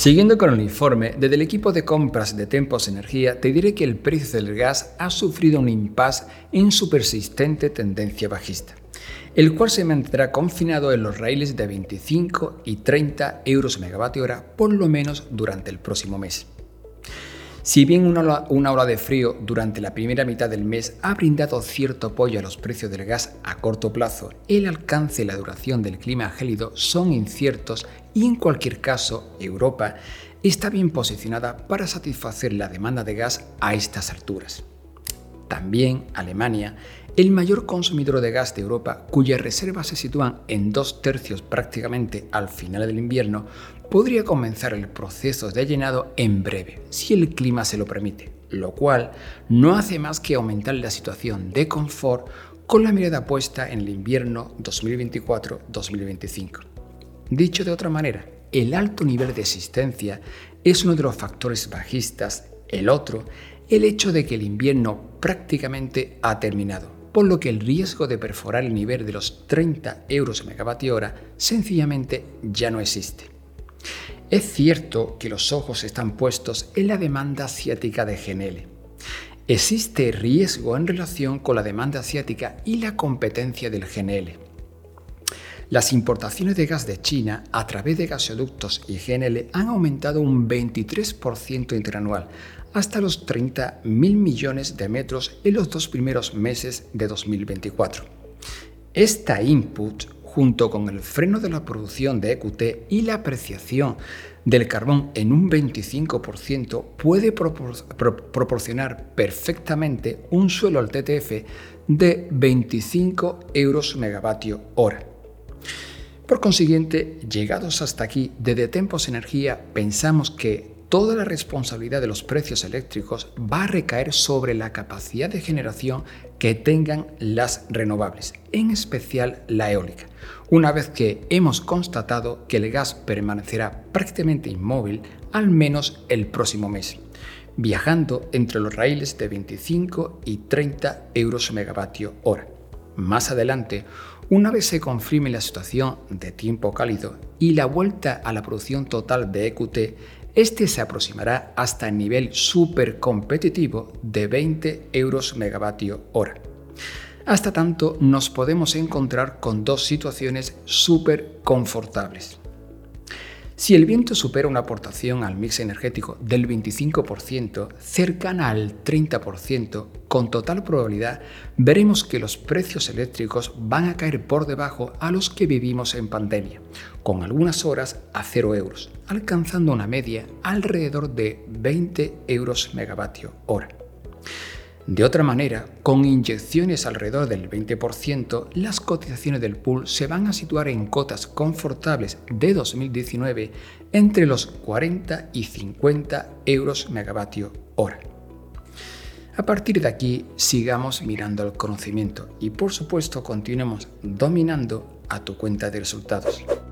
Siguiendo con el informe, desde el equipo de compras de Tempos Energía te diré que el precio del gas ha sufrido un impasse en su persistente tendencia bajista, el cual se mantendrá confinado en los raíles de 25 y 30 euros megavatio hora por lo menos durante el próximo mes. Si bien una ola de frío durante la primera mitad del mes ha brindado cierto apoyo a los precios del gas a corto plazo, el alcance y la duración del clima gélido son inciertos y en cualquier caso Europa está bien posicionada para satisfacer la demanda de gas a estas alturas. También Alemania, el mayor consumidor de gas de Europa, cuyas reservas se sitúan en 2/3 prácticamente al final del invierno, podría comenzar el proceso de llenado en breve, si el clima se lo permite, lo cual no hace más que aumentar la situación de confort con la mirada puesta en el invierno 2024-2025. Dicho de otra manera, el alto nivel de existencia es uno de los factores bajistas, el otro, el hecho de que el invierno prácticamente ha terminado, por lo que el riesgo de perforar el nivel de los 30 euros megavatio hora sencillamente ya no existe. Es cierto que los ojos están puestos en la demanda asiática de GNL. Existe riesgo en relación con la demanda asiática y la competencia del GNL. Las importaciones de gas de China a través de gasoductos y GNL han aumentado un 23% interanual, hasta los 30.000 millones de metros en los 2 primeros meses de 2024. Esta input, junto con el freno de la producción de EQT y la apreciación del carbón en un 25%, puede proporcionar perfectamente un suelo al TTF de 25 euros megavatio hora. Por consiguiente, llegados hasta aquí, desde Tempos Energía pensamos que toda la responsabilidad de los precios eléctricos va a recaer sobre la capacidad de generación que tengan las renovables, en especial la eólica, una vez que hemos constatado que el gas permanecerá prácticamente inmóvil al menos el próximo mes, viajando entre los raíles de 25 y 30 euros megavatio hora. Más adelante, una vez se confirme la situación de tiempo cálido y la vuelta a la producción total de EQT, este se aproximará hasta el nivel súper competitivo de 20 euros megavatio hora. Hasta tanto nos podemos encontrar con dos situaciones súper confortables. Si el viento supera una aportación al mix energético del 25%, cercana al 30%, con total probabilidad veremos que los precios eléctricos van a caer por debajo a los que vivimos en pandemia, con algunas horas a 0 euros, alcanzando una media alrededor de 20 euros megavatio hora. De otra manera, con inyecciones alrededor del 20%, las cotizaciones del pool se van a situar en cotas confortables de 2019 entre los 40 y 50 euros megavatio hora. A partir de aquí, sigamos mirando al conocimiento y, por supuesto, continuemos dominando a tu cuenta de resultados.